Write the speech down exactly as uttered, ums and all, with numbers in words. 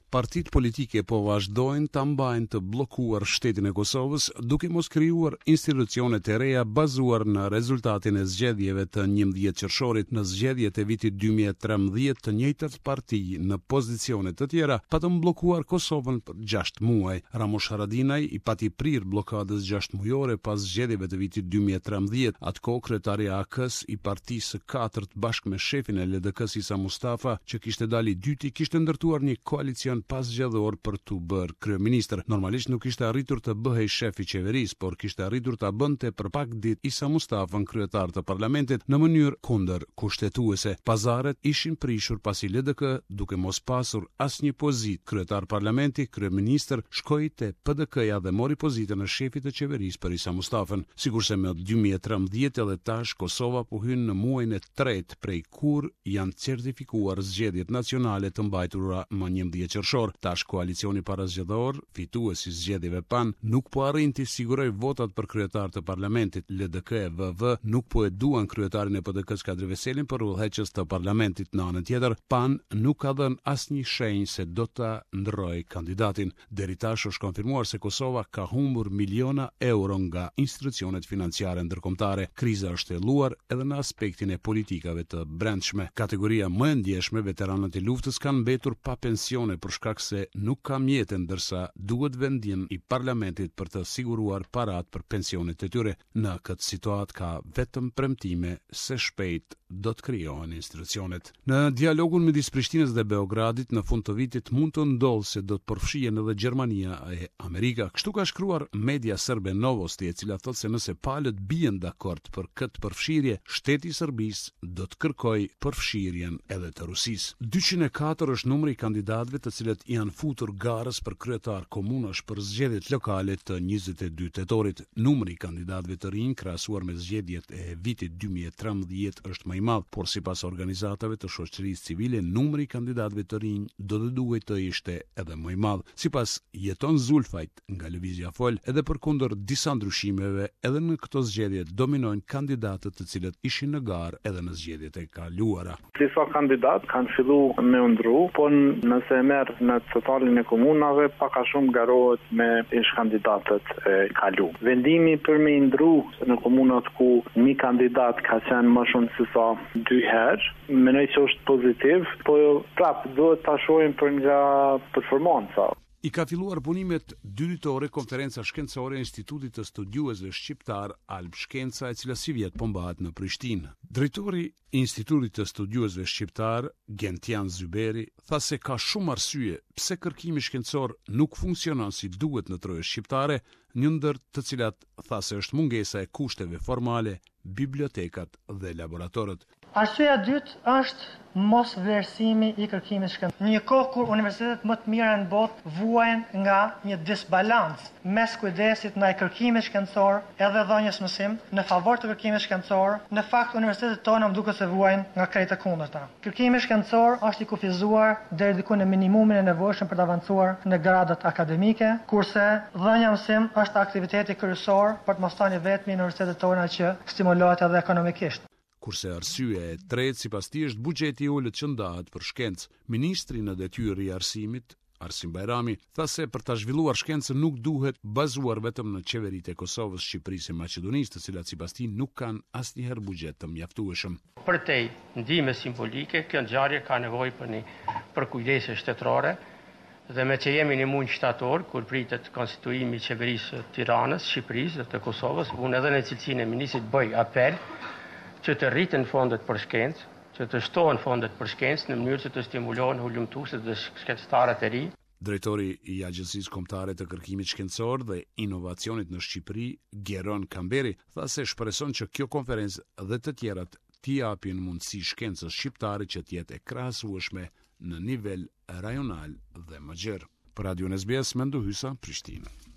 Partitë politike po vazhdojnë ta mbajnë të bllokuar shtetin e Kosovës, duke mos krijuar institucione të reja bazuar në rezultatin e zgjedhjeve të njëmbëdhjetë qershorit. Në zgjedhjet e vitit dy mijë e trembëdhjetë, të njëjtat parti në pozicione të tjera patën bllokuar Kosovën për gjashtë muaj. Ramush Haradinaj i pati prir blokadës gjashtë mujore pas zgjedhjeve të vitit dy mijë e trembëdhjetë. Atko kryetari A K-s i partisë së katërt bashkë me shefin e L D K-s Isa Mustafa, që kishte dalë i dyti, kishte ndërtuar një koalicion pasgjedhor për të bërë kryeministër. Normalisht nuk kishte arritur të bëhej shef i qeverisë, por kishte arritur ta bënte për pak ditë Isa Mustafën kryetar të parlamentit në mënyrë kundër kushtetuese. Pazaret ishin prishur pasi L D K, duke mos pasur asnjë pozitë kryetar parlamenti, kryeministër, shkoi te P D K-ja dhe mori pozitën e shefit të qeverisë për Isa Mustafën. Sigurisht me dy mijë e trembëdhjetë edhe tash Kosova po hyn në muajin e tretë prej kur janë certifikuar zgjedhjet nacionale të mbajtura më njëmbëdhjetë qershor. Tash koalicioni parazgjedhor, fituesi i zgjedhjeve P A N, nuk po arrin të sigurojë votat për kryetar të parlamentit. L D K e V V nuk po e duan kryetarin e P D K-s Kadri Veselin për udhëheqës të parlamentit. Në anën tjetër, P A N nuk ka dhënë asnjë shenjë se do ta ndrojë kandidatin. Deri tash është konfirmuar se Kosova ka humbur miliona euro nga institucionet financiare ndërkombëtare. Kriza është thelluar edhe në aspektin e politikave të brendshme. Kategoria më e ndjeshme, veteranët e luftës, kanë mbetur pa pensione për shkak se nuk ka mjete, ndërsa duhet vendim i parlamentit për të siguruar parat për pensionet e tyre. Në këtë situatë ka vetëm premtime se shpejt do të krijohen institucionet. Në dialogun midis Prishtinës dhe Beogradit në fund të vitit mund të ndodhë se do të përfshihen edhe Gjermania e Amerika. Kështu ka shkruar media serbe Novosti, e cila thotë se nëse palët bien dakord për këtë përfshirje, shteti i Serbisë do të kërkojë përfshirjen edhe të Rusisë. dyqind e katër është numri i kandidatëve të cilët janë futur garës për kryetar komunash për zgjedhjet lokale të njëzet e dy tetorit. Numri i kandidatëve të rinj krahasuar me zgjedhjet e vitit dy mijë e trembëdhjetë është më i madh, por sipas organizatave të shoqërisë civile, numri i kandidatëve të rinj do të duhet të ishte edhe më i madh. Sipas Jeton Zulfajt nga Lëvizja Fol, edhe përkundër disa ndryshimeve, edhe në këto zgjedhje dominojnë kandidatët të cilët ishin në garë edhe në zgjedhjet e kaluara. Disa kandidatë kanë filluar me u ndru, por nëse e merr në totalin e komunave, pak a shumë garohet me ish kandidatët e kaluar. Vendimi për me ndru në komunat ku një kandidat ka qenë më shumë se sa dy herë, mendoj që është pozitiv, po prap duhet ta shohim për nga performanca. I ka filluar punimet dyditore konferenca shkencore e Institutit të Studiuesve Shqiptar Alb Shkenca, e cila si vjet po mbahet në Prishtinë. Drejtori i Institutit të Studiuesve Shqiptar, Gentian Zyberi, tha se ka shumë arsye pse kërkimi shkencor nuk funksionon si duhet në troje shqiptare, një ndër të cilat tha se është mungesa e kushteve formale, bibliotekat dhe laboratorët. Arsyeja e dytë është mos vlerësimi i kërkimit shkencor. Në një kohë kur universitetet më të mira në botë vuajnë nga një disbalancë mes kujdesit ndaj kërkimit shkencor edhe dhënies mësim në favor të kërkimit shkencor, në fakt universitetet tona më duket se vuajnë nga krejt e kundërta. Kërkimi shkencor është i kufizuar deri diku në minimumin e nevojshëm për të avancuar në gradat akademike, kurse dhënia mësim është aktiviteti kryesor për të mos thënë vetëm në universitetet tona që stimulohet edhe ekonomikisht. Kurse arsyeja e tretë sipas tij është buxheti i ulët që ndahet për shkencë. Ministri në detyrë i arsimit, Arsim Bajrami, tha se për ta zhvilluar shkencën nuk duhet bazuar vetëm në qeveritë e Kosovës, Shqipërisë e Maqedonisë, të cilat sipas tij nuk kanë asnjëherë buxhet të mjaftueshëm. Përtej ndihme simbolike, kjo ngjarje ka nevojë për një për kujdese shtetërore, dhe me që jemi në muaj shtator, kur pritet konstituimi i qeverisë të Tiranës, Shqipërisë dhe të Kosovës, unë edhe në cilësinë e ministrit bëj apel që të rriten fondet për shkencë, që të shtohen fondet për shkencë në mënyrë që të stimulohen hulumtuesit dhe shkencëtarët e ri. Drejtori i Agjencisë Kombëtare të Kërkimit Shkencor dhe Inovacionit në Shqipëri, Geron Kamberi, tha se shpreson që kjo konferencë dhe të tjerat t'i japin mundësi shkencës shqiptare që të jetë e krahasueshme në nivel rajonal dhe më gjerë. Për Radio N S B S, Mendo Hysa, Prishtinë.